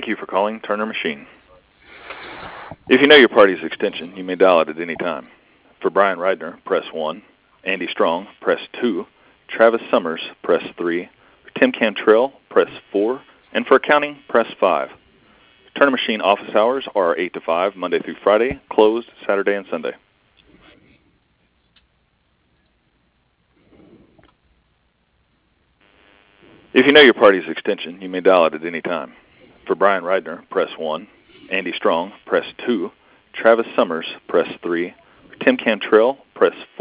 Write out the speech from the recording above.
you for calling Turner Machine. If you know your party's extension, you may dial it at any time. For Brian Reidner, press 1. Andy Strong, press 2. Travis Summers, press 3. For Tim Cantrell, press 4. And for accounting, press 5. Turner Machine office hours are 8 to 5, Monday through Friday, closed Saturday and Sunday. If you know your party's extension, you may dial it at any time. For Brian Reidner, press 1. Andy Strong, press 2. Travis Summers, press 3. For Tim Cantrell, press 4.